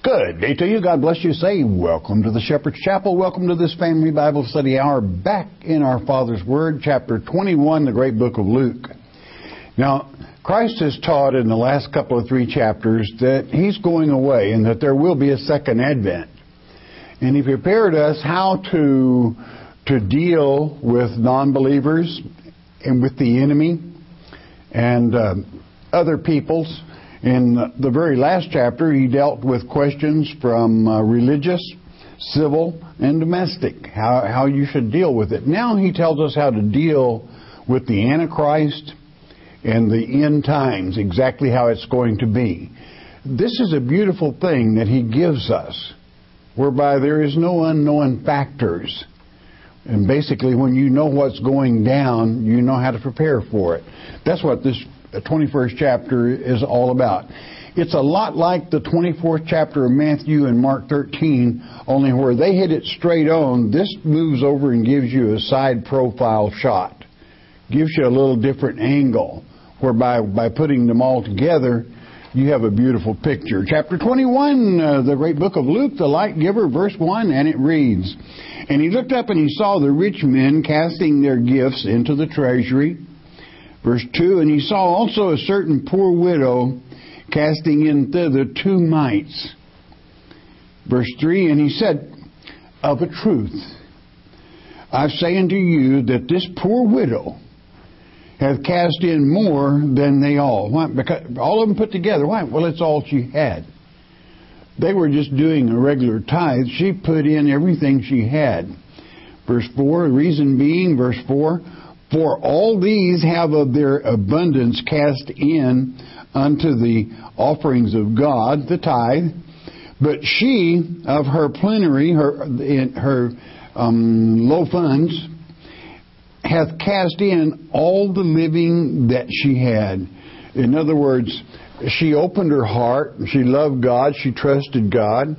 Good day to you. God bless you. Say, welcome to the Shepherd's Chapel. Welcome to this Family Bible Study Hour back in our Father's Word, chapter 21, the great book of Luke. Now, Christ has taught in the last couple of 3 chapters that He's going away and that there will be a second advent. And He prepared us how to deal with non-believers and with the enemy and other peoples. In the very last chapter, He dealt with questions from religious, civil, and domestic, how you should deal with it. Now He tells us how to deal with the Antichrist and the end times, exactly how it's going to be. This is a beautiful thing that He gives us, whereby there is no unknown factors. And basically, when you know what's going down, you know how to prepare for it. That's what this 21st chapter is all about. It's a lot like the 24th chapter of Matthew and Mark 13, only where they hit it straight on, this moves over and gives you a side profile shot. Gives you a little different angle, whereby by putting them all together, you have a beautiful picture. Chapter 21, the great book of Luke, the light giver, verse 1, and it reads, "And he looked up and he saw the rich men casting their gifts into the treasury." Verse 2, "And he saw also a certain poor widow casting in thither 2 mites. Verse 3, "And he said, Of a truth, I say unto you that this poor widow hath cast in more than they all." Why? Because all of them put together. Why? Well, it's all she had. They were just doing a regular tithe. She put in everything she had. Verse 4, reason being, verse 4, "For all these have of their abundance cast in unto the offerings of God," the tithe, "but she of her plenary, her low funds, hath cast in all the living that she had." In other words, she opened her heart, she loved God, she trusted God,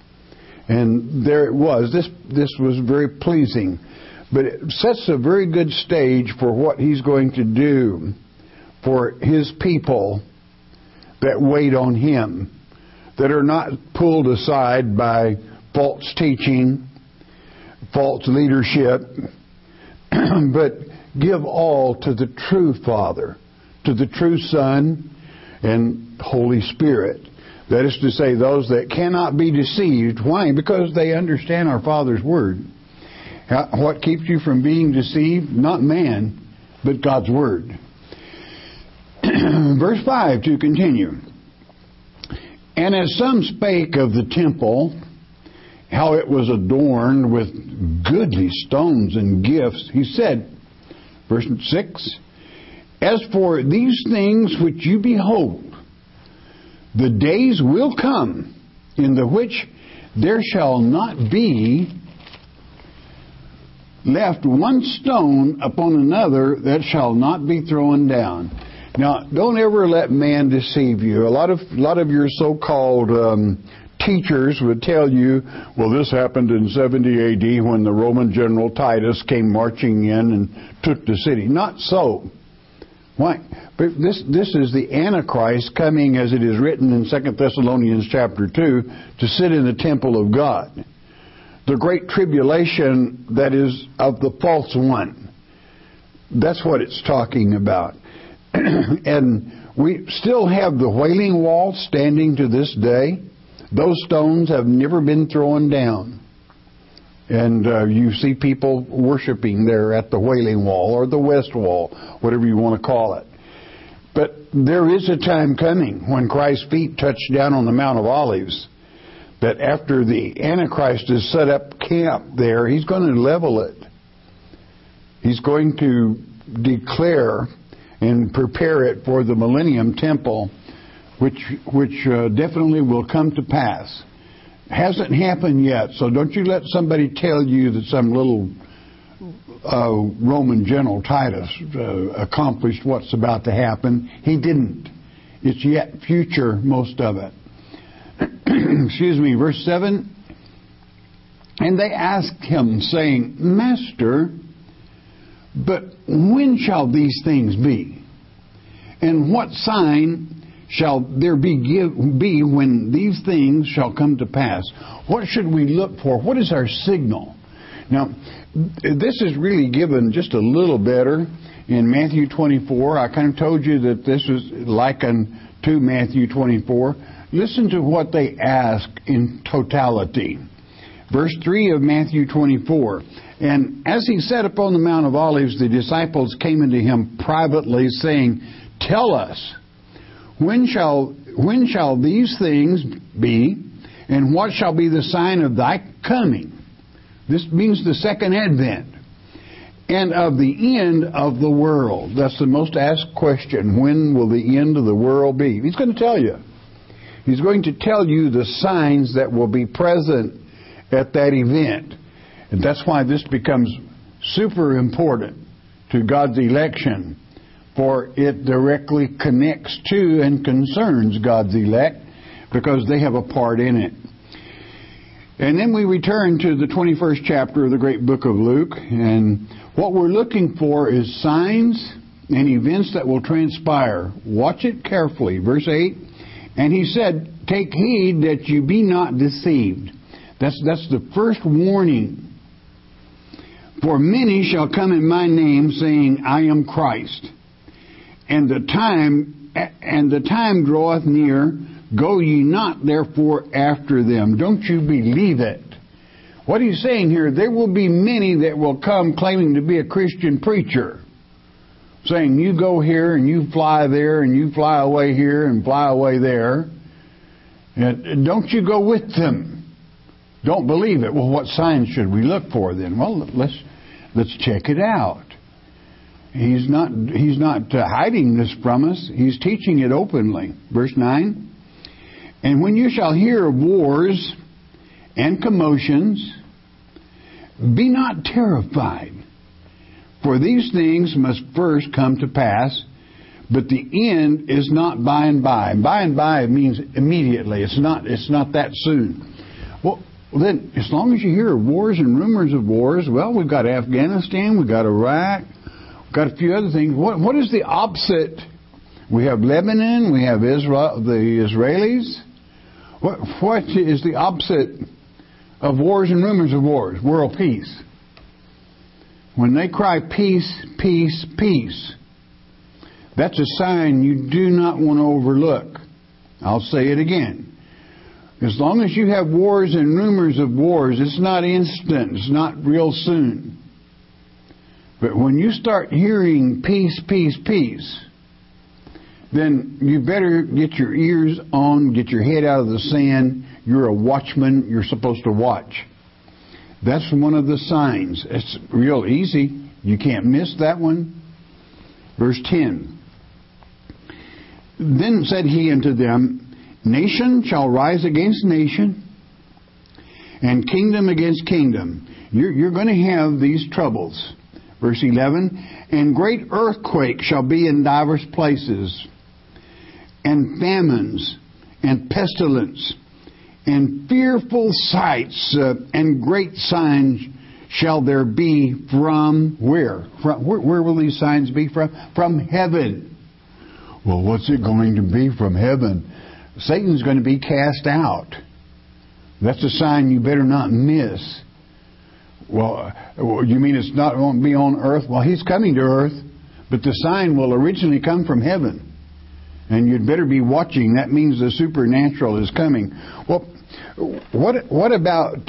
and there it was. This was very pleasing. But it sets a very good stage for what He's going to do for His people that wait on Him, that are not pulled aside by false teaching, false leadership, but give all to the true Father, to the true Son, and Holy Spirit. That is to say, those that cannot be deceived. Why? Because they understand our Father's Word. What keeps you from being deceived? Not man, but God's Word. Verse 5 to continue. "And as some spake of the temple, how it was adorned with goodly stones and gifts, he said," verse 6, "As for these things which you behold, the days will come in the which there shall not be left one stone upon another that shall not be thrown down." Now, don't ever let man deceive you. A lot of your so-called teachers would tell you, well, this happened in 70 A.D. when the Roman general Titus came marching in and took the city. Not so. Why? But this is the Antichrist coming, as it is written in 2 Thessalonians chapter 2, to sit in the temple of God. The great tribulation that is of the false one. That's what it's talking about. And we still have the Wailing Wall standing to this day. Those stones have never been thrown down. And you see people worshiping there at the Wailing Wall or the West Wall, whatever you want to call it. But there is a time coming when Christ's feet touch down on the Mount of Olives, that after the Antichrist has set up camp there, he's going to level it. He's going to declare and prepare it for the Millennium Temple, which definitely will come to pass. Hasn't happened yet, so don't you let somebody tell you that some little Roman general Titus accomplished what's about to happen. He didn't. It's yet future, most of it. Excuse me, verse 7. "And they asked him, saying, Master, but when shall these things be? And what sign shall there be when these things shall come to pass? What should we look for? What is our signal? Now, this is really given just a little better in Matthew 24. I kind of told you that this is likened to Matthew 24. Listen to what they ask in totality. Verse 3 of Matthew 24. And as he sat upon the Mount of Olives, the disciples came unto him privately, saying, Tell us, when shall these things be, and what shall be the sign of thy coming? This means the second advent. And of the end of the world. That's the most asked question. When will the end of the world be? He's going to tell you. He's going to tell you the signs that will be present at that event. And that's why this becomes super important to God's election, for it directly connects to and concerns God's elect, because they have a part in it. And then we return to the 21st chapter of the great book of Luke, and what we're looking for is signs and events that will transpire. Watch it carefully. Verse 8, and he said, Take heed that you be not deceived. That's the first warning. For many shall come in my name, saying, I am Christ. And the time draweth near. Go ye not therefore after them. Don't you believe it? What he's saying here, there will be many that will come claiming to be a Christian preacher, saying, you go here and you fly there and you fly away here and fly away there. And don't you go with them. Don't believe it. Well, what signs should we look for then? Well, let's check it out. He's not hiding this from us. He's teaching it openly. Verse 9. And when you shall hear of wars and commotions, be not terrified. For these things must first come to pass, but the end is not by and by. By and by means immediately. It's not that soon. Well, then, as long as you hear of wars and rumors of wars, well, we've got Afghanistan, we've got Iraq, we've got a few other things. What is the opposite? We have Lebanon, we have Israel, the Israelis. What is the opposite of wars and rumors of wars? World peace. When they cry peace, peace, peace, that's a sign you do not want to overlook. I'll say it again. As long as you have wars and rumors of wars, it's not instant. It's not real soon. But when you start hearing peace, peace, peace, then you better get your ears on, get your head out of the sand. You're a watchman. You're supposed to watch. That's one of the signs. It's real easy. You can't miss that one. Verse 10. Then said he unto them, Nation shall rise against nation, and kingdom against kingdom. You're going to have these troubles. Verse 11. And great earthquake shall be in divers places, and famines, and pestilence, and fearful sights, and great signs shall there be from where? Where will these signs be from? From heaven. Well, what's it going to be from heaven? Satan's going to be cast out. That's a sign you better not miss. Well, you mean it's not going to be on earth? Well, he's coming to earth, but the sign will originally come from heaven. And you'd better be watching. That means the supernatural is coming. Well, what about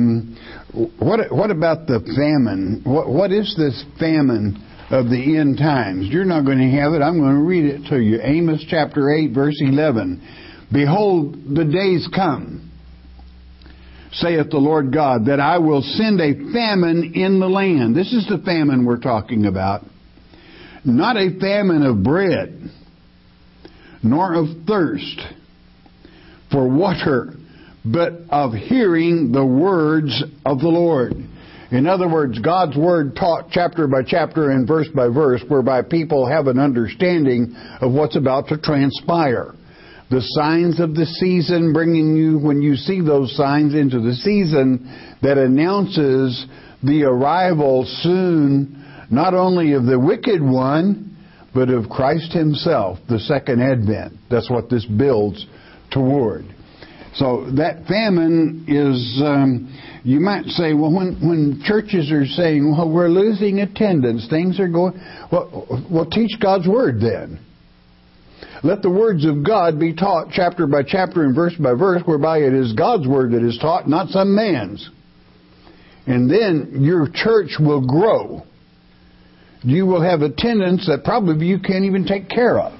the famine? What is this famine of the end times? You're not going to have it. I'm going to read it to you. Amos chapter 8, verse 11. Behold, the days come, saith the Lord God, that I will send a famine in the land. This is the famine we're talking about. Not a famine of bread, nor of thirst for water, but of hearing the words of the Lord. In other words, God's Word taught chapter by chapter and verse by verse, whereby people have an understanding of what's about to transpire. The signs of the season, bringing you, when you see those signs, into the season that announces the arrival soon, not only of the wicked one, but of Christ Himself, the second advent. That's what this builds toward. So that famine is, you might say, well, when churches are saying, well, we're losing attendance, things are going, well, teach God's Word then. Let the words of God be taught chapter by chapter and verse by verse, whereby it is God's Word that is taught, not some man's. And then your church will grow. You will have attendance that probably you can't even take care of.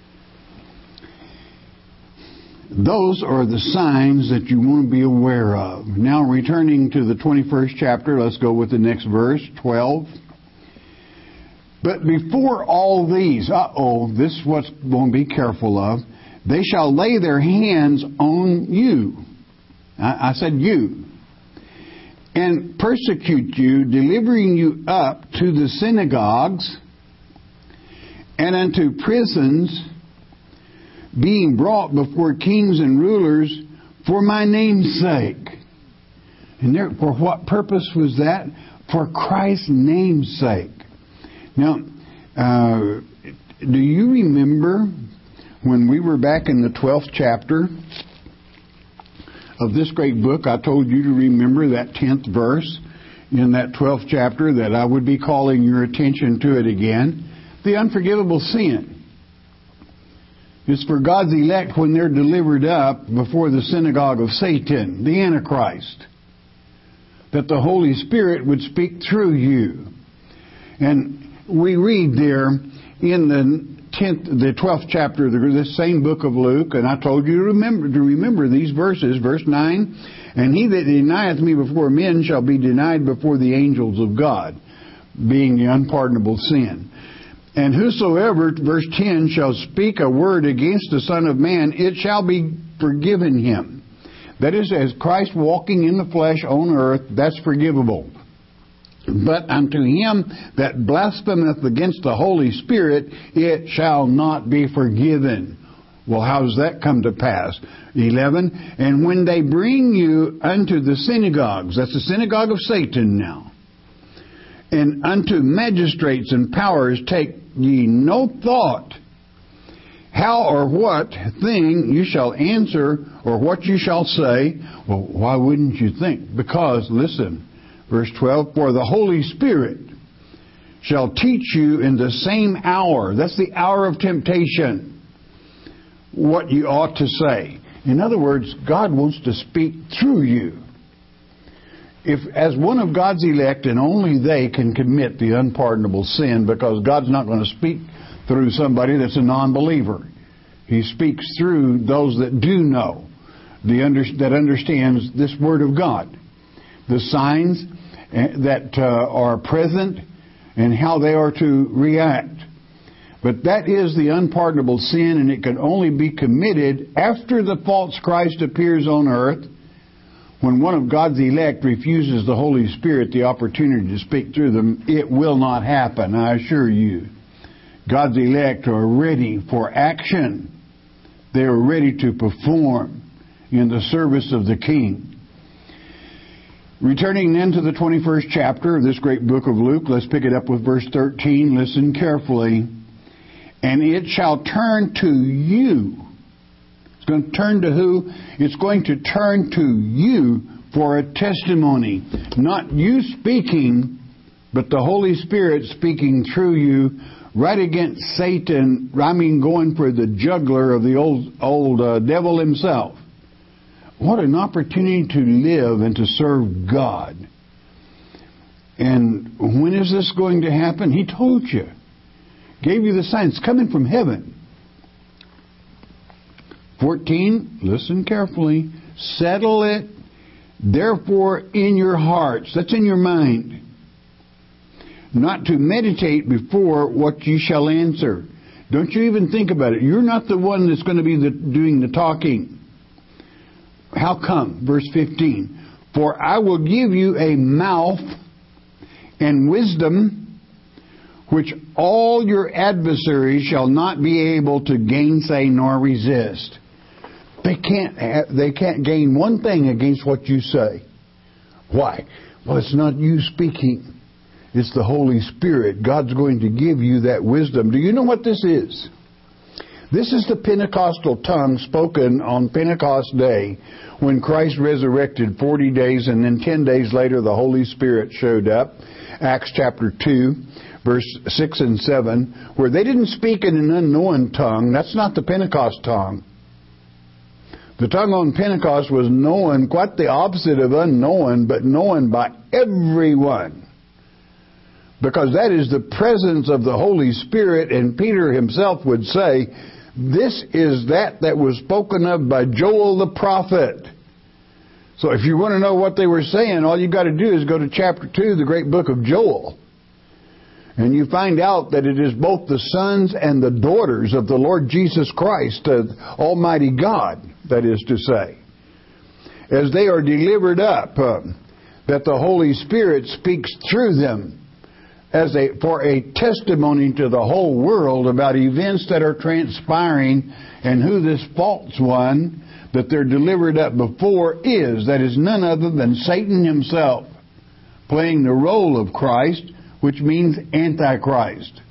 Those are the signs that you want to be aware of. Now, returning to the 21st chapter, let's go with the next verse, 12. But before all these, this is what's going to be careful of. They shall lay their hands on you. I said you. And persecute you, delivering you up to the synagogues and unto prisons, being brought before kings and rulers for my name's sake. And for what purpose was that? For Christ's name's sake. Now, do you remember when we were back in the 12th chapter of this great book, I told you to remember that 10th verse in that 12th chapter, that I would be calling your attention to it again. The unforgivable sin. It's for God's elect when they're delivered up before the synagogue of Satan, the Antichrist, that the Holy Spirit would speak through you. And we read there in the 12th chapter of this same book of Luke, and I told you to remember these verses. Verse 9, and he that denieth me before men shall be denied before the angels of God, being the unpardonable sin. And whosoever, verse 10, shall speak a word against the Son of Man, it shall be forgiven him. That is, as Christ walking in the flesh on earth, that's forgivable. But unto him that blasphemeth against the Holy Spirit, it shall not be forgiven. Well, how does that come to pass? 11, and when they bring you unto the synagogues, that's the synagogue of Satan now, and unto magistrates and powers, take ye no thought how or what thing you shall answer, or what you shall say. Well, why wouldn't you think? Because, listen, verse 12, for the Holy Spirit shall teach you in the same hour, that's the hour of temptation, what you ought to say. In other words, God wants to speak through you. If, as one of God's elect, and only they can commit the unpardonable sin, because God's not going to speak through somebody that's a non-believer. He speaks through those that do know, that understands this Word of God. The signs that are present and how they are to react. But that is the unpardonable sin, and it can only be committed after the false Christ appears on earth. When one of God's elect refuses the Holy Spirit the opportunity to speak through them, it will not happen, I assure you. God's elect are ready for action. They are ready to perform in the service of the King. Returning then to the 21st chapter of this great book of Luke, let's pick it up with verse 13. Listen carefully. And it shall turn to you. It's going to turn to who? It's going to turn to you for a testimony. Not you speaking, but the Holy Spirit speaking through you right against Satan. I mean, going for the juggler of the old devil himself. What an opportunity to live and to serve God. And when is this going to happen? He told you. Gave you the sign. It's coming from heaven. 14, listen carefully. Settle it, therefore, in your hearts. That's in your mind. Not to meditate before what you shall answer. Don't you even think about it. You're not the one that's going to be doing the talking. How come? Verse 15. For I will give you a mouth and wisdom, which all your adversaries shall not be able to gainsay nor resist. They can't gain one thing against what you say. Why? Well, it's not you speaking. It's the Holy Spirit. God's going to give you that wisdom. Do you know what this is? This is the Pentecostal tongue spoken on Pentecost Day when Christ resurrected 40 days and then 10 days later the Holy Spirit showed up. Acts chapter 2, verse 6 and 7, where they didn't speak in an unknown tongue. That's not the Pentecost tongue. The tongue on Pentecost was known, quite the opposite of unknown, but known by everyone. Because that is the presence of the Holy Spirit, and Peter himself would say, this is that was spoken of by Joel the prophet. So if you want to know what they were saying, all you got to do is go to chapter 2, the great book of Joel. And you find out that it is both the sons and the daughters of the Lord Jesus Christ, Almighty God, that is to say. As they are delivered up, that the Holy Spirit speaks through them for a testimony to the whole world about events that are transpiring and who this false one that they're delivered up before is. That is none other than Satan himself playing the role of Christ, which means Antichrist.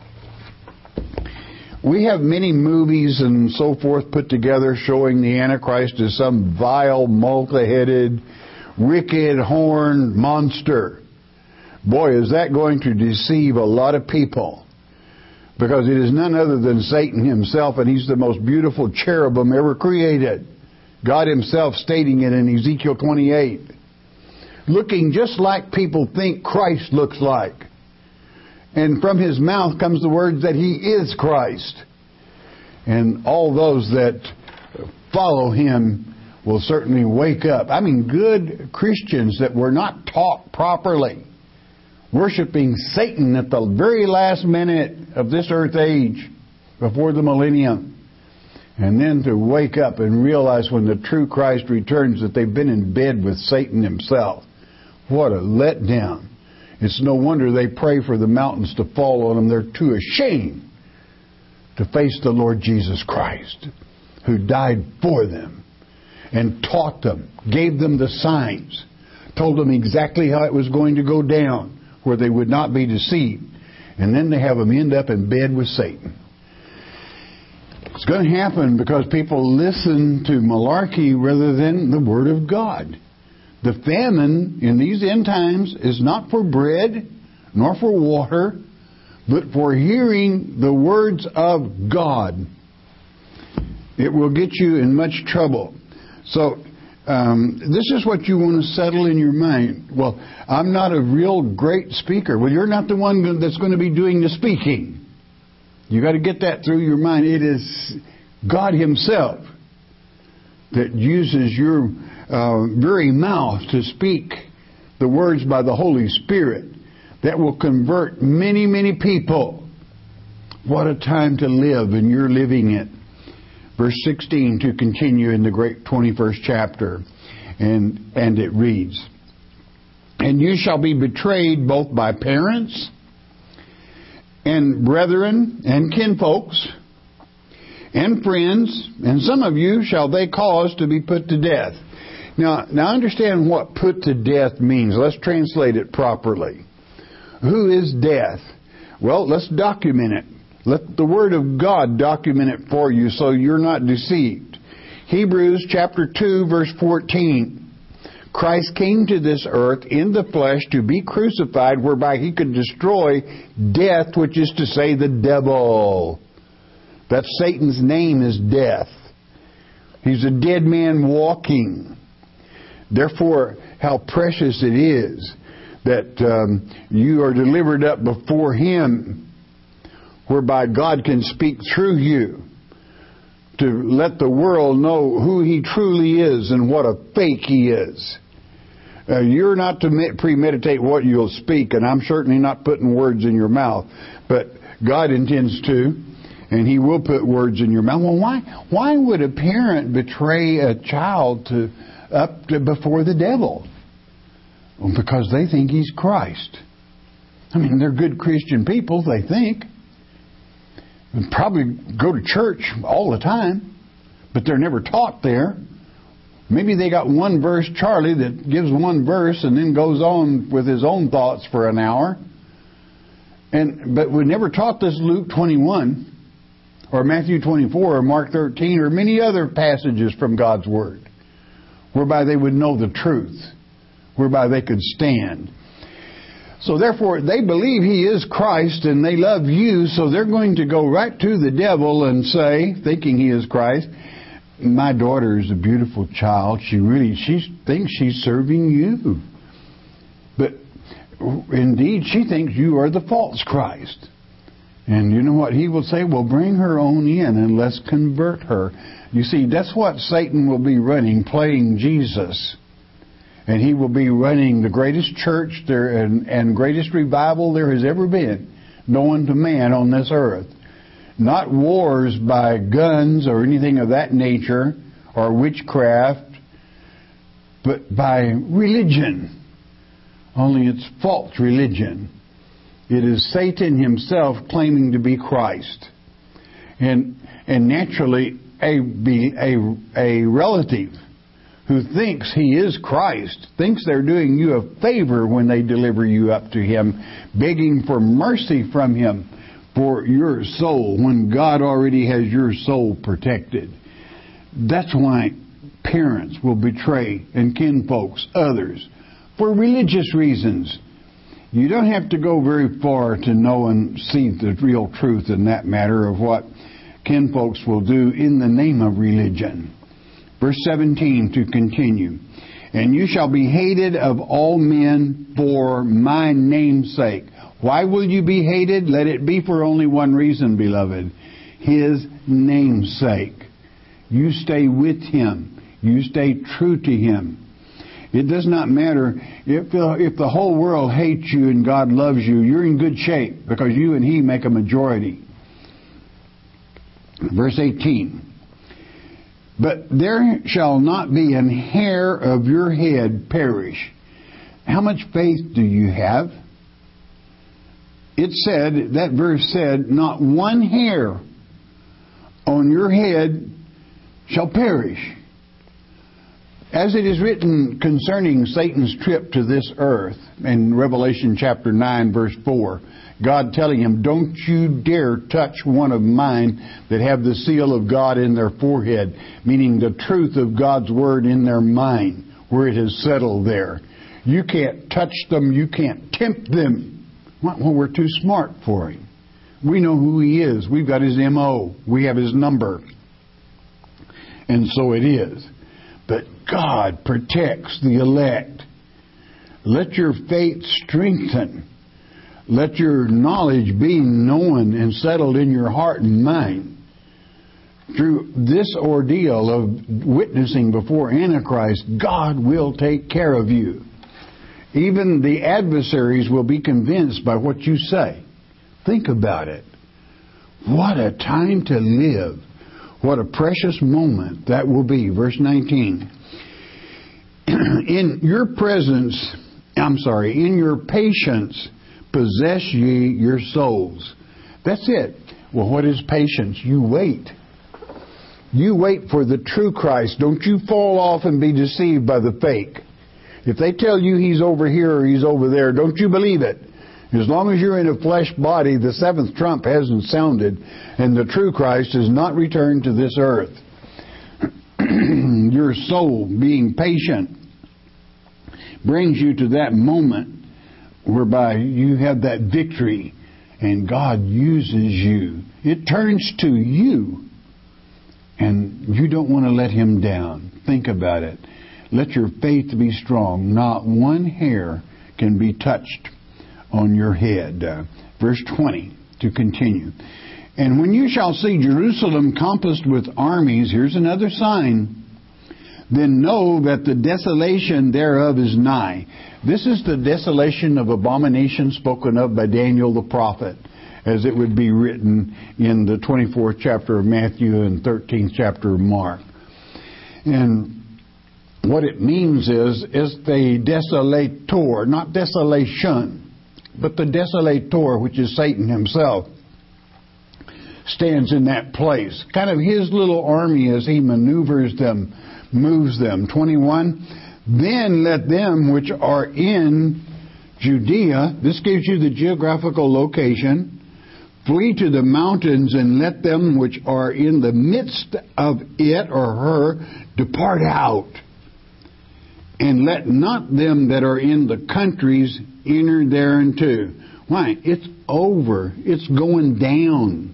We have many movies and so forth put together showing the Antichrist as some vile, multi-headed, wicked, horned monster. Boy, is that going to deceive a lot of people. Because it is none other than Satan himself, and he's the most beautiful cherubim ever created. God himself stating it in Ezekiel 28. Looking just like people think Christ looks like. And from his mouth comes the words that he is Christ. And all those that follow him will certainly wake up. I mean, good Christians that were not taught properly, worshiping Satan at the very last minute of this earth age, before the millennium. And then to wake up and realize when the true Christ returns that they've been in bed with Satan himself. What a letdown. It's no wonder they pray for the mountains to fall on them. They're too ashamed to face the Lord Jesus Christ, who died for them and taught them, gave them the signs, told them exactly how it was going to go down, where they would not be deceived. And then they have them end up in bed with Satan. It's going to happen because people listen to malarkey rather than the Word of God. The famine in these end times is not for bread nor for water, but for hearing the words of God. It will get you in much trouble. So, this is what you want to settle in your mind. Well, I'm not a real great speaker. Well, you're not the one that's going to be doing the speaking. You got to get that through your mind. It is God himself that uses your very mouth to speak the words by the Holy Spirit that will convert many, many people. What a time to live, and you're living it. Verse 16 to continue in the great 21st chapter. And it reads, "And you shall be betrayed both by parents and brethren and kinfolks and friends, and some of you shall they cause to be put to death." Now understand what put to death means. Let's translate it properly. Who is death? Well, let's document it. Let the Word of God document it for you so you're not deceived. Hebrews chapter 2, verse 14. Christ came to this earth in the flesh to be crucified, whereby he could destroy death, which is to say the devil. That Satan's name is death. He's a dead man walking. Therefore, how precious it is that you are delivered up before him, whereby God can speak through you to let the world know who he truly is and what a fake he is. You're not to premeditate what you'll speak, and I'm certainly not putting words in your mouth, but God intends to, and he will put words in your mouth. Well, why would a parent betray a child before the devil? Well, because they think he's Christ. I mean, they're good Christian people, they think. And probably go to church all the time, but they're never taught there. Maybe they got one verse, Charlie, that gives one verse and then goes on with his own thoughts for an hour. But we never taught this Luke 21 or Matthew 24 or Mark 13 or many other passages from God's Word, whereby they would know the truth, whereby they could stand. So therefore, they believe He is Christ and they love you, so they're going to go right to the devil and say, thinking he is Christ, my daughter is a beautiful child. She thinks she's serving you. But indeed, she thinks you are the false Christ. And you know what he will say? Well, bring her on in and let's convert her. You see, that's what Satan will be running, playing Jesus. And he will be running the greatest church there and greatest revival there has ever been, known to man on this earth. Not wars by guns or anything of that nature, or witchcraft, but by religion. Only it's false religion. It is Satan himself claiming to be Christ. And naturally, a relative who thinks he is Christ, thinks they're doing you a favor when they deliver you up to him, begging for mercy from him for your soul, when God already has your soul protected. That's why parents will betray and kinfolks, others, for religious reasons. You don't have to go very far to know and see the real truth in that matter of what kinfolks will do in the name of religion. Verse 17 to continue. And you shall be hated of all men for my name's sake. Why will you be hated? Let it be for only one reason, beloved. His name's sake. You stay with Him. You stay true to Him. It does not matter if the whole world hates you and God loves you. You're in good shape because you and He make a majority. Verse 18. But there shall not be an hair of your head perish. How much faith do you have? It said, that verse said, not one hair on your head shall perish. As it is written concerning Satan's trip to this earth in Revelation chapter 9 verse 4, God telling him, don't you dare touch one of mine that have the seal of God in their forehead, meaning the truth of God's Word in their mind, where it has settled there. You can't touch them. You can't tempt them. Well, we're too smart for Him. We know who He is. We've got His M.O. We have His number. And so it is. But God protects the elect. Let your faith strengthen. Let your knowledge be known and settled in your heart and mind. Through this ordeal of witnessing before Antichrist, God will take care of you. Even the adversaries will be convinced by what you say. Think about it. What a time to live. What a precious moment that will be. Verse 19. In your patience, possess ye your souls. That's it. Well, what is patience? You wait. You wait for the true Christ. Don't you fall off and be deceived by the fake. If they tell you He's over here or He's over there, don't you believe it. As long as you're in a flesh body, the seventh trump hasn't sounded and the true Christ has not returned to this earth. Your soul, being patient, brings you to that moment whereby you have that victory and God uses you. It turns to you and you don't want to let Him down. Think about it. Let your faith be strong. Not one hair can be touched on your head. Verse 20 to continue. And when you shall see Jerusalem compassed with armies, here's another sign, then know that the desolation thereof is nigh. This is the desolation of abomination spoken of by Daniel the prophet, as it would be written in the 24th chapter of Matthew and 13th chapter of Mark. And what it means is the desolator, not desolation, but the desolator, which is Satan himself, stands in that place. Kind of his little army as he maneuvers them, moves them. 21, then let them which are in Judea, this gives you the geographical location. Flee to the mountains, and let them which are in the midst of it or her depart out. And let not them that are in the countries enter thereinto. Why? It's over. It's going down.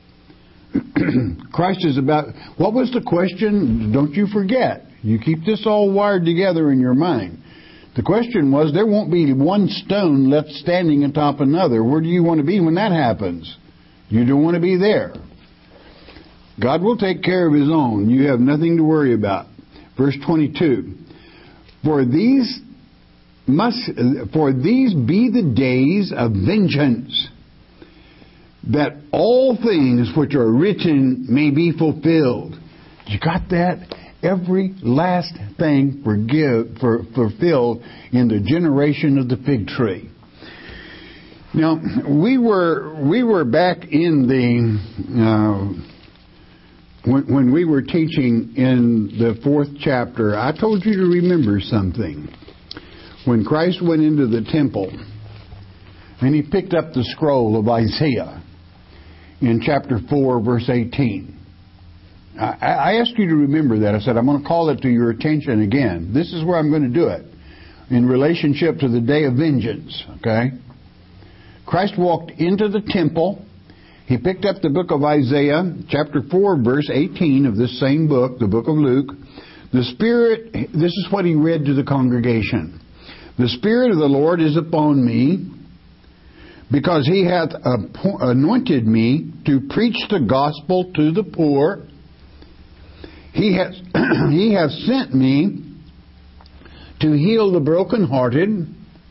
Christ is about... What was the question? Don't you forget. You keep this all wired together in your mind. The question was, there won't be one stone left standing atop another. Where do you want to be when that happens? You don't want to be there. God will take care of His own. You have nothing to worry about. Verse 22. For these be the days of vengeance, that all things which are written may be fulfilled. You got that? Every last thing fulfilled in the generation of the fig tree. Now, we were back in the when we were teaching in the 4th chapter. I told you to remember something. When Christ went into the temple and He picked up the scroll of Isaiah in chapter 4, verse 18. I asked you to remember that. I said, I'm going to call it to your attention again. This is where I'm going to do it in relationship to the day of vengeance. Okay? Christ walked into the temple. He picked up the book of Isaiah, chapter 4, verse 18 of this same book, the book of Luke. The Spirit, this is what He read to the congregation. The Spirit of the Lord is upon me, because He hath anointed me to preach the gospel to the poor. He hath sent me to heal the brokenhearted,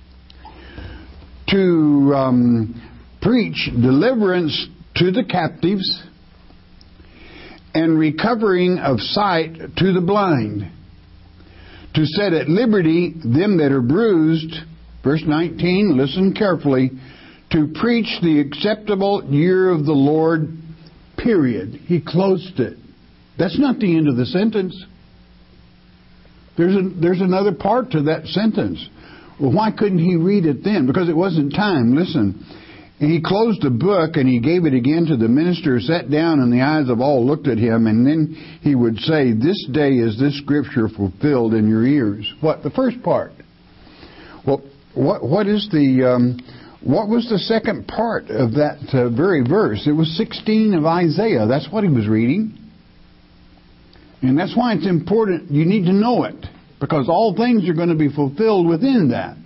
to preach deliverance to the captives, and recovering of sight to the blind, to set at liberty them that are bruised. Verse 19, listen carefully. To preach the acceptable year of the Lord, period. He closed it. That's not the end of the sentence. There's another part to that sentence. Well, why couldn't He read it then? Because it wasn't time. Listen. And He closed the book and He gave it again to the minister, sat down, and the eyes of all looked at Him. And then He would say, this day is this scripture fulfilled in your ears. What? The first part. Well, what was the second part of that very verse? It was 16 of Isaiah. That's what he was reading. And that's why it's important. You need to know it, because all things are going to be fulfilled within that.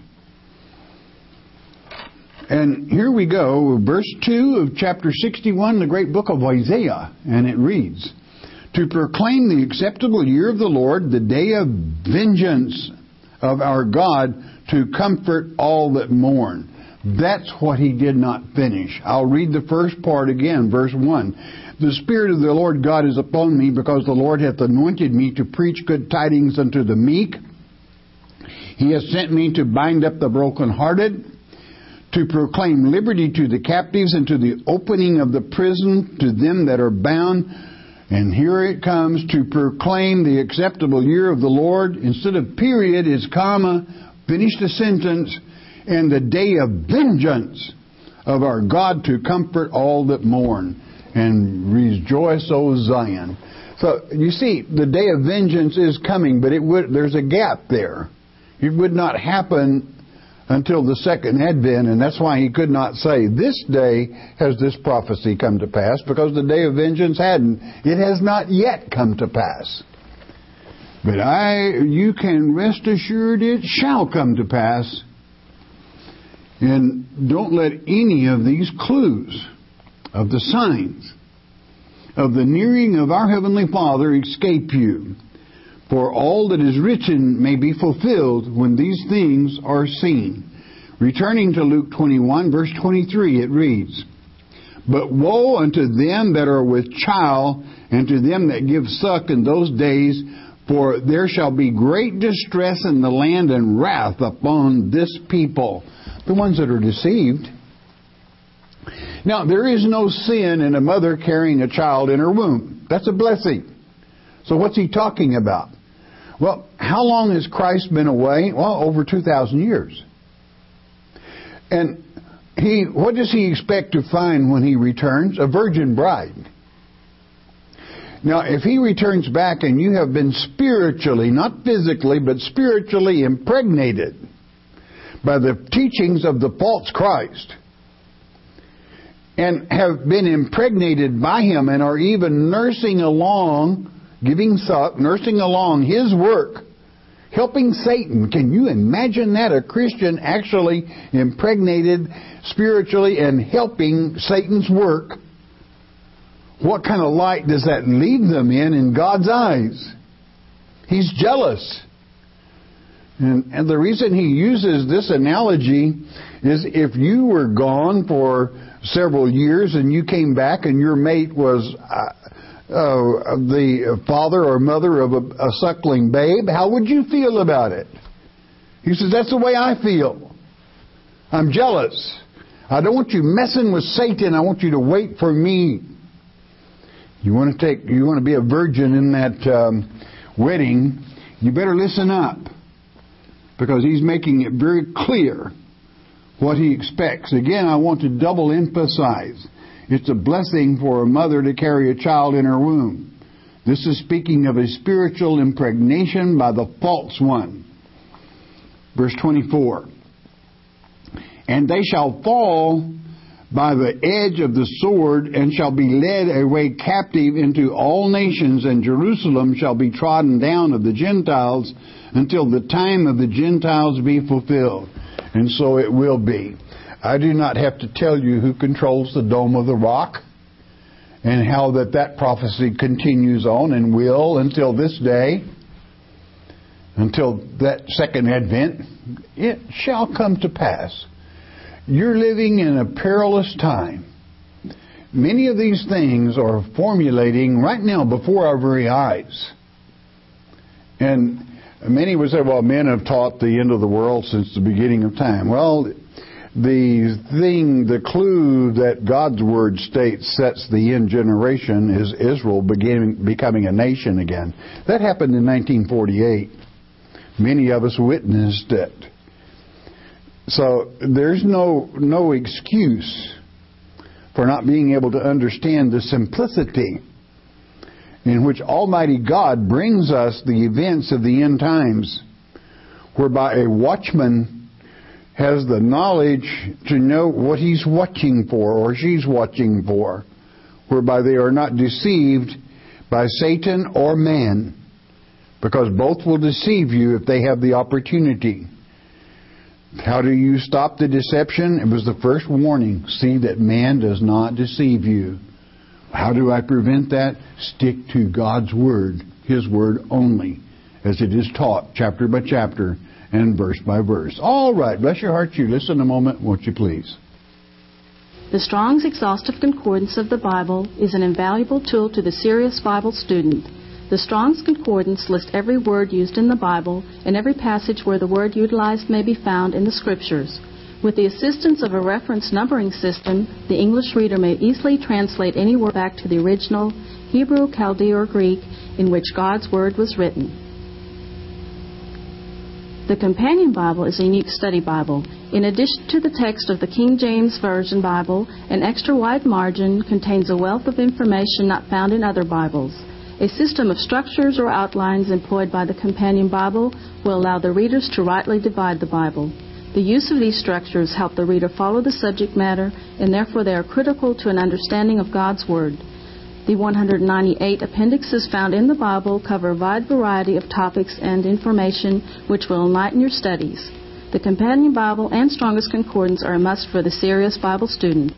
And here we go, verse 2 of chapter 61, the great book of Isaiah. And it reads, to proclaim the acceptable year of the Lord, the day of vengeance of our God, to comfort all that mourn. That's what He did not finish. I'll read the first part again, verse 1. The Spirit of the Lord God is upon me, because the Lord hath anointed me to preach good tidings unto the meek. He hath sent me to bind up the brokenhearted, to proclaim liberty to the captives, and to the opening of the prison to them that are bound. And here it comes, to proclaim the acceptable year of the Lord. Instead of period, is comma. Finish the sentence. And the day of vengeance of our God, to comfort all that mourn. And rejoice, O Zion. So, you see, the day of vengeance is coming, but there's a gap there. It would not happen until the second advent, and that's why He could not say, this day has this prophecy come to pass, because the day of vengeance hadn't. It has not yet come to pass. But you can rest assured it shall come to pass. And don't let any of these clues, of the signs, of the nearing of our Heavenly Father escape you. For all that is written may be fulfilled when these things are seen. Returning to Luke 21, verse 23, it reads, but woe unto them that are with child, and to them that give suck in those days, for there shall be great distress in the land, and wrath upon this people. The ones that are deceived. Now, there is no sin in a mother carrying a child in her womb. That's a blessing. So what's He talking about? Well, how long has Christ been away? Well, over 2,000 years. And what does he expect to find when he returns? A virgin bride. Now, if he returns back and you have been spiritually, not physically, but spiritually impregnated by the teachings of the false Christ, and have been impregnated by him and are even nursing along, nursing along his work, helping Satan. Can you imagine that? A Christian actually impregnated spiritually and helping Satan's work. What kind of light does that leave them in God's eyes? He's jealous. And the reason he uses this analogy is if you were gone for several years and you came back and your mate was the father or mother of a suckling babe, how would you feel about it? He says, that's the way I feel. I'm jealous. I don't want you messing with Satan. I want you to wait for me. You want to be a virgin in that wedding, you better listen up, because he's making it very clear what he expects. Again, I want to double emphasize. It's a blessing for a mother to carry a child in her womb. This is speaking of a spiritual impregnation by the false one. Verse 24. And they shall fall by the edge of the sword, and shall be led away captive into all nations, and Jerusalem shall be trodden down of the Gentiles until the time of the Gentiles be fulfilled. And so it will be. I do not have to tell you who controls the Dome of the Rock, and how that prophecy continues on and will until this day, until that second advent. It shall come to pass. You're living in a perilous time. Many of these things are formulating right now before our very eyes. And many would say, well, men have taught the end of the world since the beginning of time. Well, the clue that God's Word states sets the end generation is Israel becoming a nation again. That happened in 1948. Many of us witnessed it. So there's no excuse for not being able to understand the simplicity in which Almighty God brings us the events of the end times, whereby a watchman has the knowledge to know what he's watching for or she's watching for, whereby they are not deceived by Satan or man, because both will deceive you if they have the opportunity. How do you stop the deception? It was the first warning. See that man does not deceive you. How do I prevent that? Stick to God's Word, His Word only, as it is taught chapter by chapter and verse by verse. All right, bless your heart. You listen a moment, won't you please? The Strong's Exhaustive Concordance of the Bible is an invaluable tool to the serious Bible student. The Strong's Concordance lists every word used in the Bible and every passage where the word utilized may be found in the Scriptures. With the assistance of a reference numbering system, the English reader may easily translate any word back to the original Hebrew, Chaldee, or Greek in which God's Word was written. The Companion Bible is a unique study Bible. In addition to the text of the King James Version Bible, an extra wide margin contains a wealth of information not found in other Bibles. A system of structures or outlines employed by the Companion Bible will allow the readers to rightly divide the Bible. The use of these structures help the reader follow the subject matter, and therefore they are critical to an understanding of God's Word. The 198 appendixes found in the Bible cover a wide variety of topics and information which will enlighten your studies. The Companion Bible and Strong's Concordance are a must for the serious Bible student.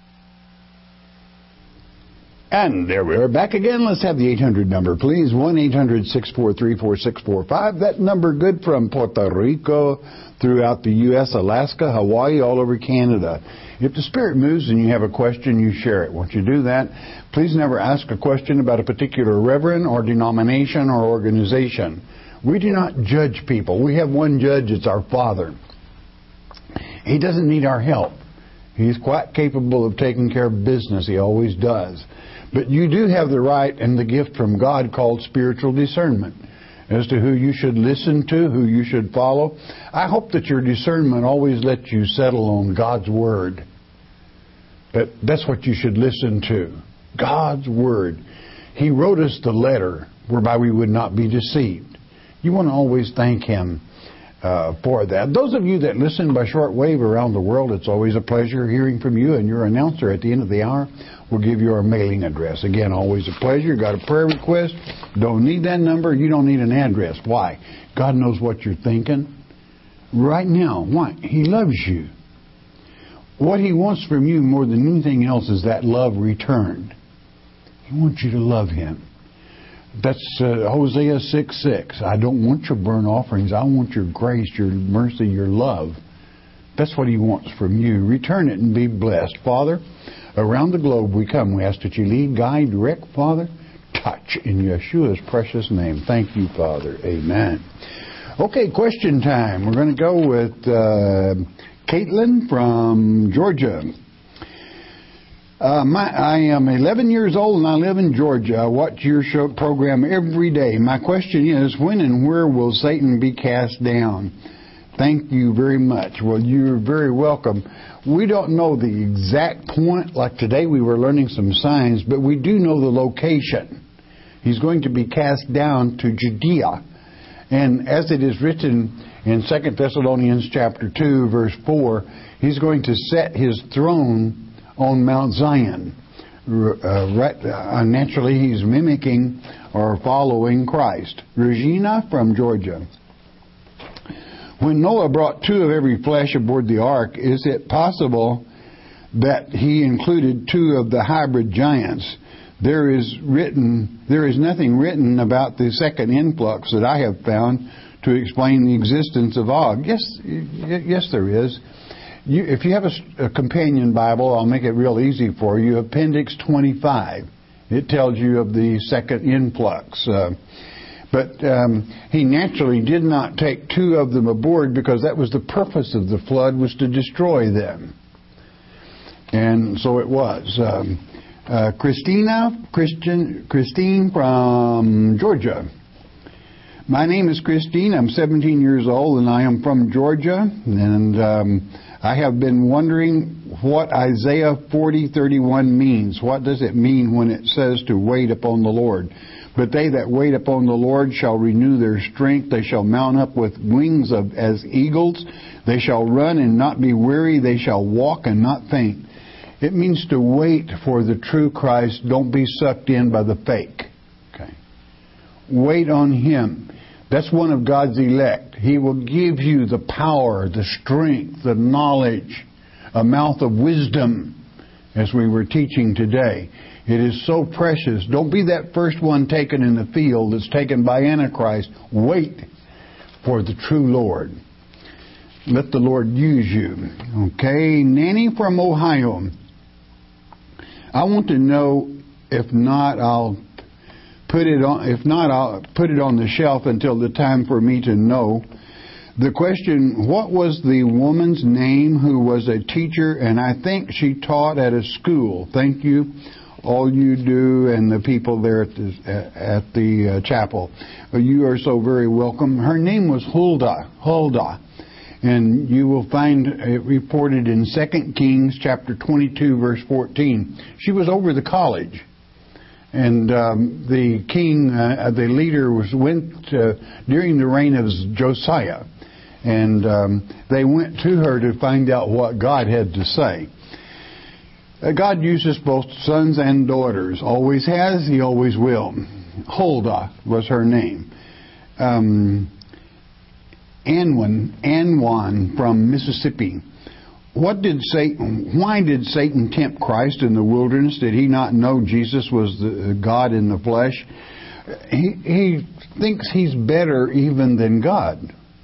And there we are back again. Let's have the 800 number, please. 1-800-643-4645. That number good from Puerto Rico, throughout the U.S., Alaska, Hawaii, all over Canada. If the Spirit moves and you have a question, you share it. Once you do that, please never ask a question about a particular reverend or denomination or organization. We do not judge people. We have one judge. It's our Father. He doesn't need our help. He's quite capable of taking care of business. He always does. But you do have the right and the gift from God called spiritual discernment. as to who you should listen to, who you should follow. I hope that your discernment always lets you settle on God's Word. That's what you should listen to. God's Word. He wrote us the letter whereby we would not be deceived. You want to always thank Him for that. Those of you that listen by shortwave around the world, it's always a pleasure hearing from you, and your announcer at the end of the hour will give you our mailing address. Again, always a pleasure. Got a prayer request? Don't need that number. You don't need an address. Why? God knows what you're thinking right now. Why? He loves you. What He wants from you more than anything else is that love returned. He wants you to love Him. That's Hosea 6:6. I don't want your burnt offerings. I want your grace, your mercy, your love. That's what He wants from you. Return it and be blessed. Father, around the globe we come. We ask that you lead, guide, direct, Father. Touch in Yeshua's precious name. Thank you, Father. Amen. Okay, question time. We're going to go with Caitlin from Georgia. I am 11 years old and I live in Georgia. I watch your show program every day. My question is, when and where will Satan be cast down? Thank you very much. Well, you're very welcome. We don't know the exact point. Like today we were learning some signs, but we do know the location. He's going to be cast down to Judea. And as it is written in 2 Thessalonians chapter 2, verse 4, He's going to set His throne on Mount Zion. Naturally, He's mimicking or following Christ. Regina from Georgia. When Noah brought 2 of every flesh aboard the ark, is it possible that he included 2 of the hybrid giants? There is nothing written about the second influx that I have found to explain the existence of Og. Yes, there is. If you have a companion Bible, I'll make it real easy for you. Appendix 25. It tells you of the second influx. But he naturally did not take 2 of them aboard because that was the purpose of the flood, was to destroy them. And so it was. Christine from Georgia. My name is Christine. I'm 17 years old and I am from Georgia. And I have been wondering what Isaiah 40:31 means. What does it mean when it says to wait upon the Lord? But they that wait upon the Lord shall renew their strength. They shall mount up with wings as eagles. They shall run and not be weary. They shall walk and not faint. It means to wait for the true Christ. Don't be sucked in by the fake. Okay. Wait on Him. That's one of God's elect. He will give you the power, the strength, the knowledge, a mouth of wisdom, as we were teaching today. It is so precious. Don't be that first one taken in the field that's taken by Antichrist. Wait for the true Lord. Let the Lord use you. Okay, Nanny from Ohio. I want to know, if not, I'll put it on the shelf until the time for me to know. The question, what was the woman's name who was a teacher, and I think she taught at a school? Thank you, all you do, and the people there at the chapel. You are so very welcome. Her name was Huldah. And you will find it reported in 2 Kings chapter 22, verse 14. She was over the college. And the king, the leader, went during the reign of Josiah. And they went to her to find out what God had to say. God uses both sons and daughters. Always has, He always will. Huldah was her name. Anwan from Mississippi. Why did Satan tempt Christ in the wilderness? Did he not know Jesus was the God in the flesh? He thinks he's better even than God.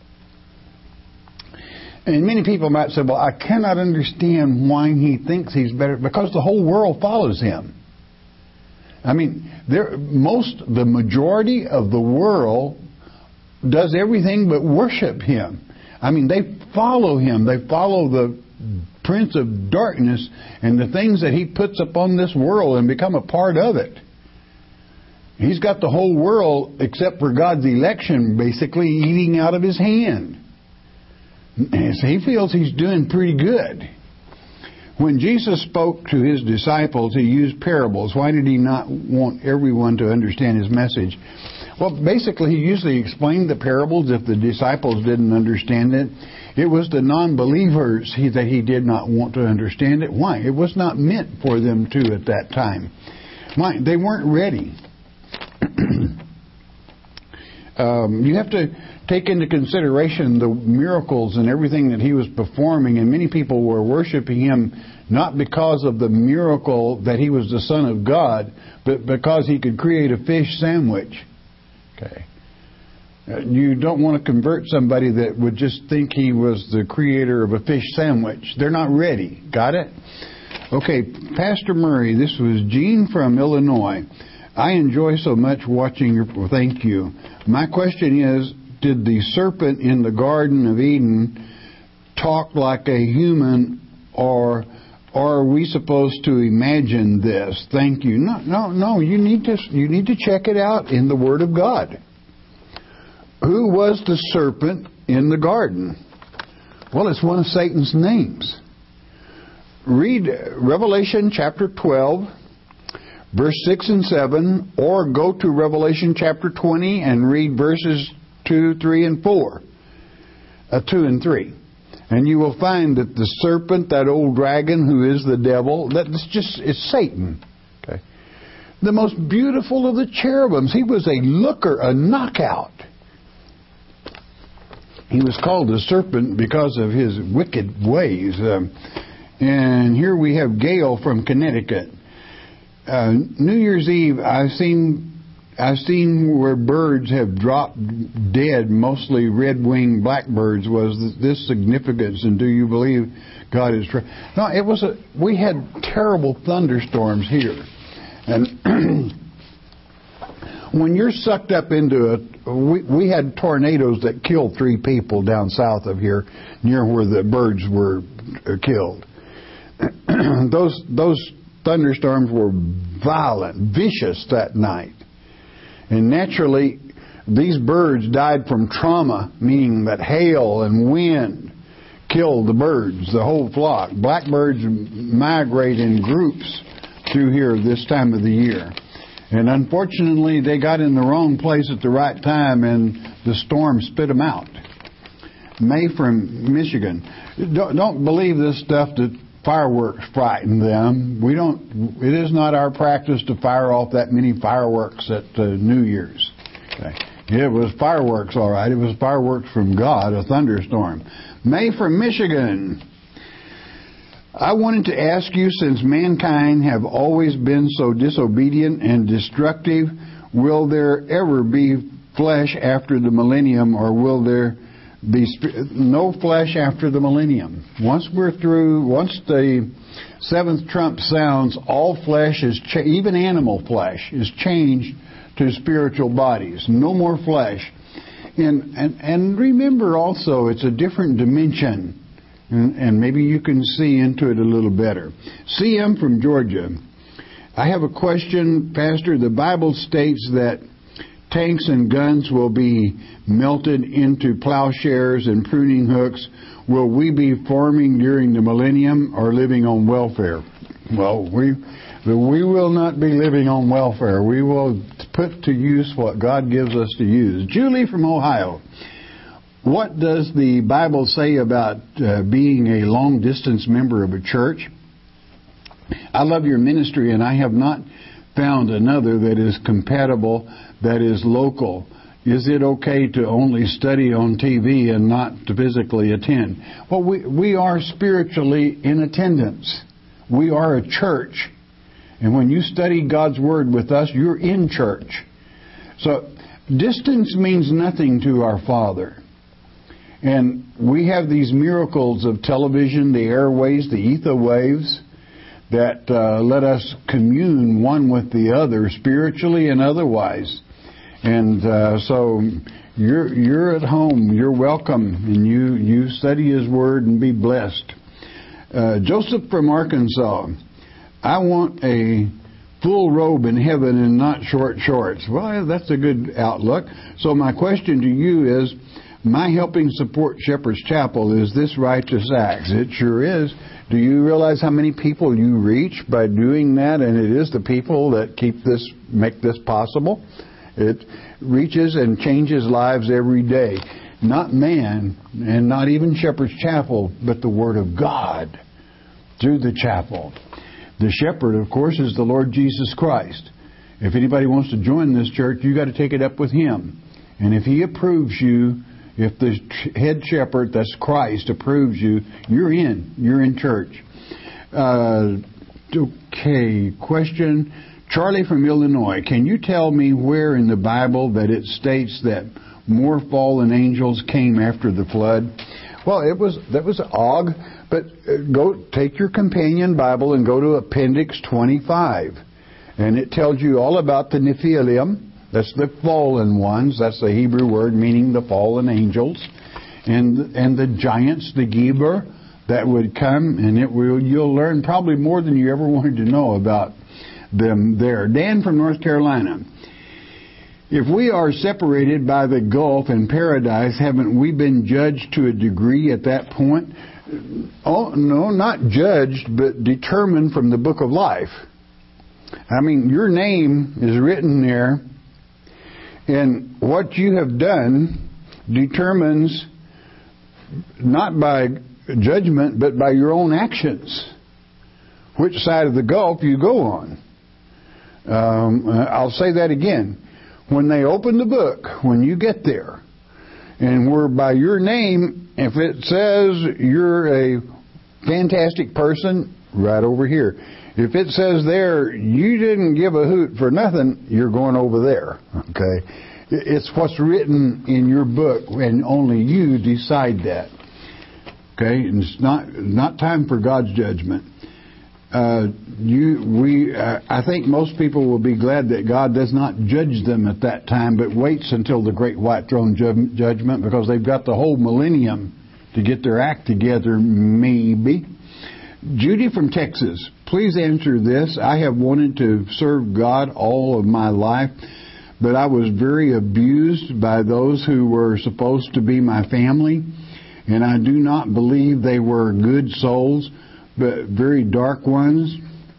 And many people might say, well, I cannot understand why he thinks he's better. Because the whole world follows him. I mean, the majority of the world does everything but worship him. I mean, they follow him. They follow the prince of darkness and the things that he puts upon this world and become a part of it. He's got the whole world, except for God's election, basically eating out of his hand. So he feels he's doing pretty good. When Jesus spoke to his disciples, he used parables. Why did he not want everyone to understand his message? Well, basically, he usually explained the parables if the disciples didn't understand it. It was the non-believers that he did not want to understand it. Why? It was not meant for them to at that time. Why? They weren't ready. You have to take into consideration the miracles and everything that he was performing, and many people were worshiping him not because of the miracle that he was the Son of God, but because he could create a fish sandwich. Okay. You don't want to convert somebody that would just think he was the creator of a fish sandwich. They're not ready. Got it? Okay, Pastor Murray, this was Gene from Illinois. I enjoy so much watching your... Thank you. My question is, did the serpent in the Garden of Eden talk like a human, or are we supposed to imagine this? Thank you. No. You need to check it out in the Word of God. Who was the serpent in the garden? Well, it's one of Satan's names. Read Revelation chapter 12, verse 6 and 7, or go to Revelation chapter 20 and read verses 2, 3, and 4. 2 and 3. And you will find that the serpent, that old dragon who is the devil, it's Satan. Okay. The most beautiful of the cherubims. He was a looker, a knockout. He was called the serpent because of his wicked ways. And here we have Gail from Connecticut. New Year's Eve, I've seen where birds have dropped dead, mostly red-winged blackbirds. Was this significance? And do you believe God is true? No, we had terrible thunderstorms here, and when you're sucked up into it, we had tornadoes that killed 3 people down south of here, near where the birds were killed. Those thunderstorms were violent, vicious that night. And naturally, these birds died from trauma, meaning that hail and wind killed the birds, the whole flock. Blackbirds migrate in groups through here this time of the year. And unfortunately, they got in the wrong place at the right time, and the storm spit them out. May from Michigan. Don't believe this stuff that fireworks frighten them. It is not our practice to fire off that many fireworks at New Year's. Okay. It was fireworks, all right. It was fireworks from God, a thunderstorm. May from Michigan. I wanted to ask you, since mankind have always been so disobedient and destructive, will there ever be flesh after the millennium, or will there be no flesh after the millennium? Once the 7th trump sounds, all flesh is, even animal flesh, is changed to spiritual bodies. No more flesh. And remember also, it's a different dimension. And maybe you can see into it a little better. CM from Georgia. I have a question, Pastor. The Bible states that tanks and guns will be melted into plowshares and pruning hooks. Will we be farming during the millennium or living on welfare? Well, we will not be living on welfare. We will put to use what God gives us to use. Julie from Ohio. What does the Bible say about being a long-distance member of a church? I love your ministry, and I have not found another that is compatible, that is local. Is it okay to only study on TV and not to physically attend? Well, we are spiritually in attendance. We are a church. And when you study God's Word with us, you're in church. So distance means nothing to our Father. And we have these miracles of television, the airways, the ether waves, that let us commune one with the other, spiritually and otherwise. And so you're at home, you're welcome, and you study His Word and be blessed. Joseph from Arkansas. I want a full robe in heaven and not short shorts. Well, that's a good outlook. So my question to you is, my helping support Shepherd's Chapel is this righteous acts. It sure is. Do you realize how many people you reach by doing that? And it is the people that make this possible. It reaches and changes lives every day. Not man, and not even Shepherd's Chapel, but the Word of God through the chapel. The shepherd, of course, is the Lord Jesus Christ. If anybody wants to join this church, you got to take it up with Him. And if He approves you, if the head shepherd, that's Christ, approves you, you're in. You're in church. Okay, question. Charlie from Illinois, can you tell me where in the Bible that it states that more fallen angels came after the flood? Well, that was Og, but go take your companion Bible and go to Appendix 25, and it tells you all about the Nephilim. That's the fallen ones. That's the Hebrew word meaning the fallen angels, and the giants, the Geber, that would come, and you'll learn probably more than you ever wanted to know about them there. Dan from North Carolina. If we are separated by the gulf in paradise, haven't we been judged to a degree at that point? Oh, no, not judged, but determined from the book of life. I mean, your name is written there, and what you have done determines not by judgment, but by your own actions, which side of the gulf you go on. I'll say that again. When they open the book, when you get there, and we're by your name, if it says you're a fantastic person, right over here. If it says there, you didn't give a hoot for nothing, you're going over there. Okay? It's what's written in your book, and only you decide that. Okay? And it's not time for God's judgment. I think most people will be glad that God does not judge them at that time, but waits until the great white throne judgment, because they've got the whole millennium to get their act together, maybe. Judy from Texas, please answer this. I have wanted to serve God all of my life, but I was very abused by those who were supposed to be my family, and I do not believe they were good souls, but very dark ones.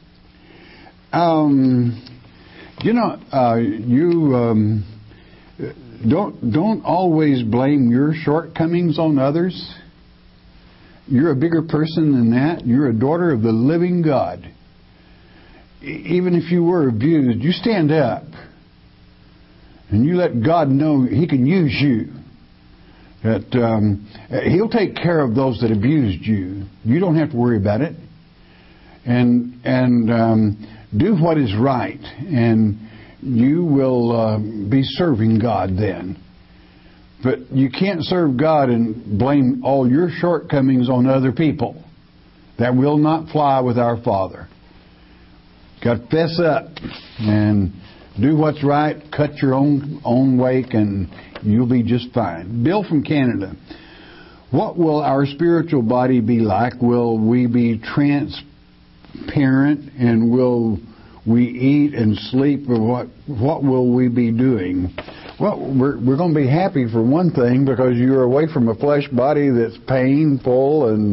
Don't always blame your shortcomings on others. You're a bigger person than that. You're a daughter of the living God. Even if you were abused, you stand up and you let God know He can use you. That He'll take care of those that abused you. You don't have to worry about it. And do what is right, and you will be serving God then. But you can't serve God and blame all your shortcomings on other people. That will not fly with our Father. Got to fess up and do what's right. Cut your own wake, and you'll be just fine. Bill from Canada. What will our spiritual body be like? Will we be transparent, and will we eat and sleep, or what will we be doing? Well, we're going to be happy for one thing, because you're away from a flesh body that's painful and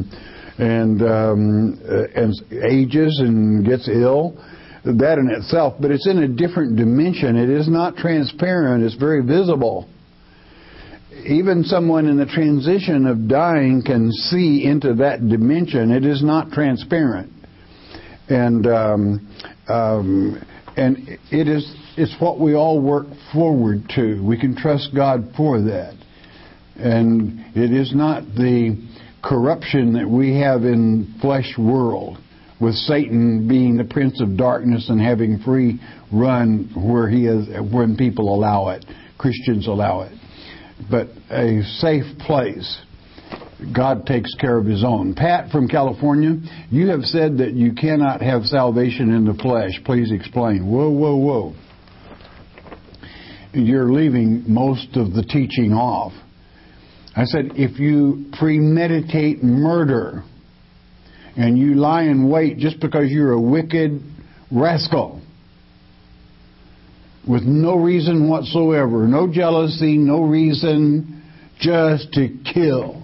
ages and gets ill. That in itself, but it's in a different dimension. It is not transparent. It's very visible. Even someone in the transition of dying can see into that dimension. It is not transparent, and it's what we all work forward to. We can trust God for that, and it is not the corruption that we have in flesh world, with Satan being the prince of darkness and having free run where he is, when people allow it, Christians allow it. But a safe place. God takes care of His own. Pat from California, you have said that you cannot have salvation in the flesh. Please explain. Whoa. You're leaving most of the teaching off. I said, if you premeditate murder, and you lie in wait just because you're a wicked rascal, with no reason whatsoever, no jealousy, no reason, just to kill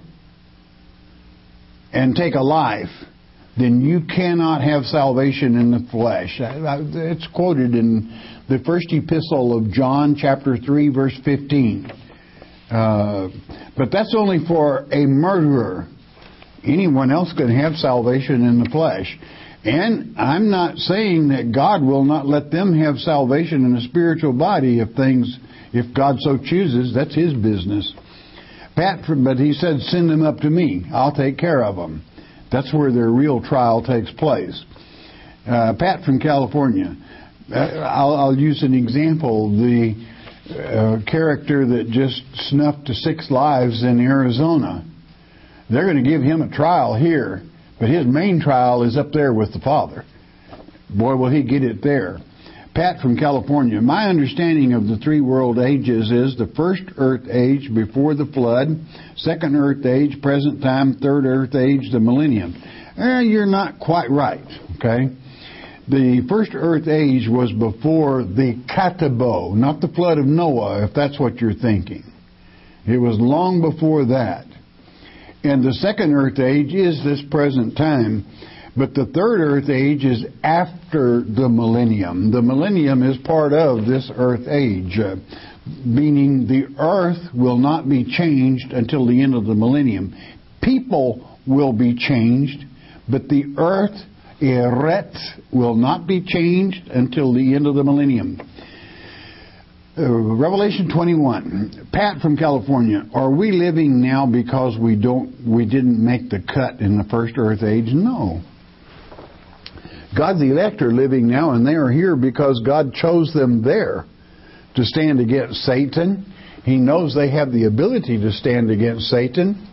and take a life, then you cannot have salvation in the flesh. It's quoted in the first epistle of John, chapter 3, verse 15. But that's only for a murderer. Anyone else can have salvation in the flesh. And I'm not saying that God will not let them have salvation in a spiritual body if God so chooses. That's His business. But he said, send them up to me. I'll take care of them. That's where their real trial takes place. Pat from California. I'll use an example. The character that just snuffed to 6 lives in Arizona. They're going to give him a trial here, but his main trial is up there with the Father. Boy, will he get it there. Pat from California. My understanding of the 3 world ages is the first earth age before the flood, second earth age, present time, third earth age, the millennium. You're not quite right, okay? The first earth age was before the Katabo, not the flood of Noah, if that's what you're thinking. It was long before that. And the second earth age is this present time. But the third earth age is after the millennium. The millennium is part of this earth age, meaning the earth will not be changed until the end of the millennium. People will be changed, but the earth, Eret, will not be changed until the end of the millennium. Revelation 21. Pat from California. Are we living now because we didn't make the cut in the first earth age? No. God's elect are living now, and they are here because God chose them there to stand against Satan. He knows they have the ability to stand against Satan.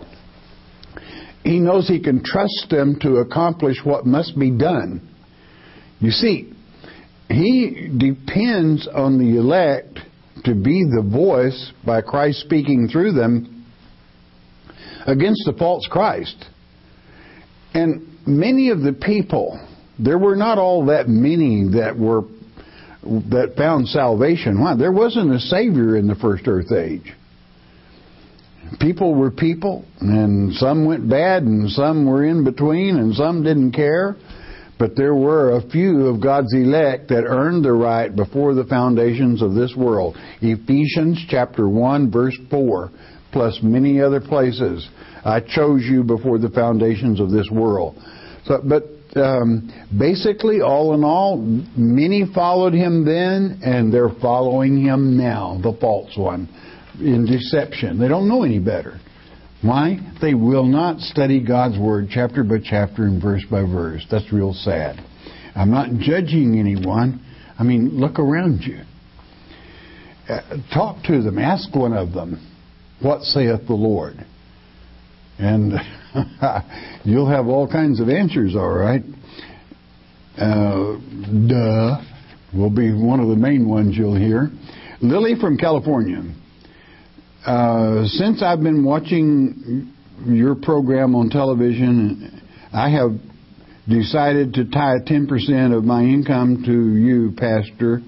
He knows He can trust them to accomplish what must be done. You see, He depends on the elect to be the voice by Christ speaking through them against the false Christ. And many of the people, there were not all that many that found salvation. Why? There wasn't a Savior in the first earth age. People were people, and some went bad, and some were in between, and some didn't care. But there were a few of God's elect that earned the right before the foundations of this world. Ephesians chapter 1, verse 4, plus many other places. I chose you before the foundations of this world. Basically, all in all, many followed Him then, and they're following Him now, the false one, in deception. They don't know any better. Why? They will not study God's Word chapter by chapter and verse by verse. That's real sad. I'm not judging anyone. I mean, look around you. Talk to them. Ask one of them, what saith the Lord? And you'll have all kinds of answers, all right. Duh will be one of the main ones you'll hear. Lily from California. Since I've been watching your program on television, I have decided to tie 10% of my income to you, Pastor.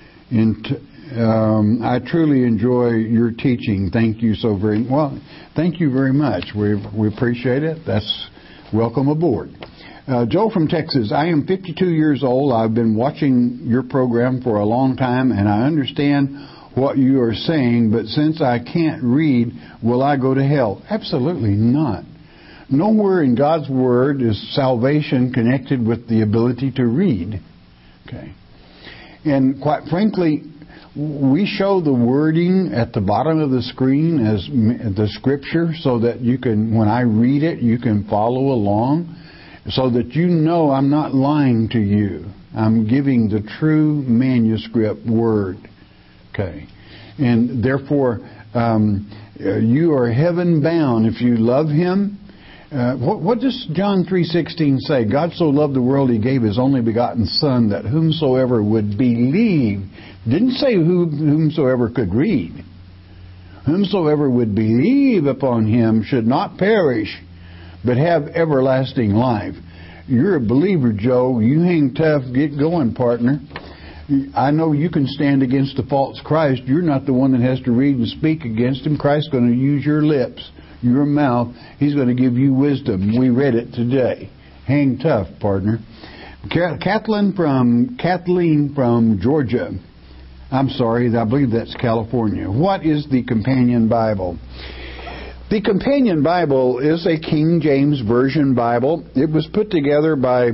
And I truly enjoy your teaching. Thank you so very well. Thank you very much. We appreciate it. That's welcome aboard. Joe from Texas. I am 52 years old. I've been watching your program for a long time, and I understand what you are saying, but since I can't read, will I go to hell? Absolutely not. Nowhere in God's Word is salvation connected with the ability to read. Okay. And quite frankly, we show the wording at the bottom of the screen as the Scripture so that you can, when I read it, you can follow along so that you know I'm not lying to you. I'm giving the true manuscript Word. Okay. And therefore, you are heaven bound if you love Him. What does John 3:16 say? God so loved the world He gave His only begotten Son, that whomsoever would believe. Didn't say whomsoever could read. Whomsoever would believe upon Him should not perish, but have everlasting life. You're a believer, Joe. You hang tough. Get going, partner. I know you can stand against the false Christ. You're not the one that has to read and speak against him. Christ's going to use your lips, your mouth. He's going to give you wisdom. We read it today. Hang tough, partner. Kathleen from Georgia. I'm sorry, I believe that's California. What is the Companion Bible? The Companion Bible is a King James Version Bible. It was put together by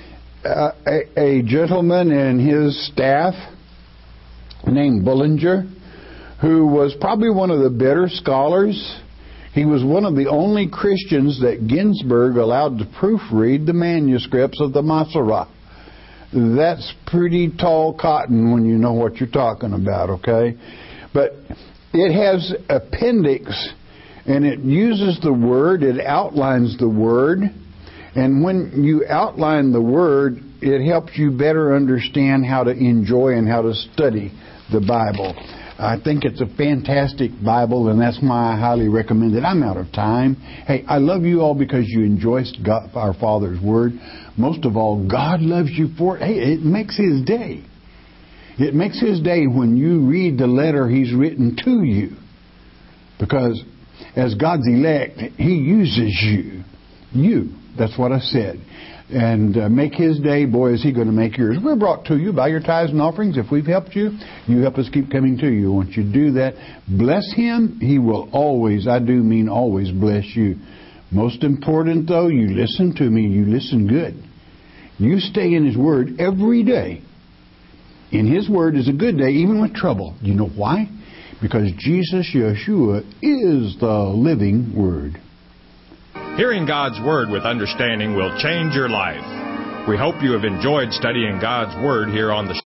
a gentleman and his staff named Bullinger, who was probably one of the better scholars. He was one of the only Christians that Ginsburg allowed to proofread the manuscripts of the Masorah. That's pretty tall cotton when you know what you're talking about, okay? But it has appendix, and it uses the Word, it outlines the Word, and when you outline the Word, it helps you better understand how to enjoy and how to study the Bible. I think it's a fantastic Bible, and that's why I highly recommend it. I'm out of time. Hey, I love you all because you enjoy God, our Father's Word. Most of all, God loves you for it. Hey, it makes His day. It makes His day when you read the letter He's written to you. Because as God's elect, He uses you. You. That's what I said. And make His day, boy, is He going to make yours. We're brought to you by your tithes and offerings. If we've helped you, you help us keep coming to you. Once you do that, bless Him. He will always, I do mean always, bless you. Most important, though, you listen to me. You listen good. You stay in His Word every day. In His Word is a good day, even with trouble. You know why? Because Jesus, Yeshua, is the living Word. Hearing God's Word with understanding will change your life. We hope you have enjoyed studying God's Word here on the